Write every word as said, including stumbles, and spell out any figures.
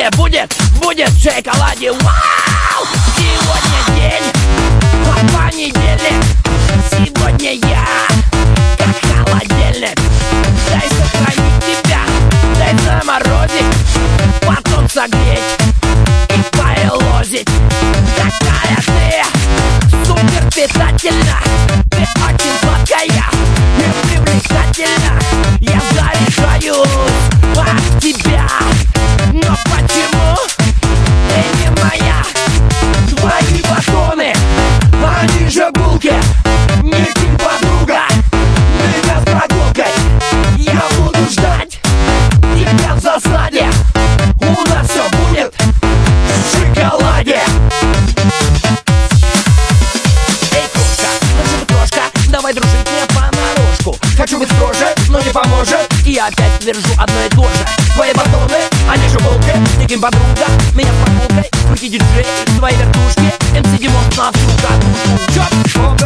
шоколаде будет, будет в шоколаде. Вау! Сегодня день, а понедельник. Сегодня я как холодильник. Дай сохранить тебя, дай заморозить, потом согреть и поелозить. Какая ты супер питательна, ты очень сладкая и привлекательна. Я заряжаюсь от тебя, но почему ты не моя? Твои батоны, они же булки, не ты подруга, меня с прогулкой. Я буду ждать тебя в засаде, у нас все будет в шоколаде. Эй, крошка, ну же трошка, давай дружить мне понарошку. Хочу быть строже, но не поможет, и опять твержу одно и то же. Твои батоны, они же булки, никем подруга, меня с прогулкой. Крути диджей, твои вертушки, эм си Димон на всю катушку. Чё?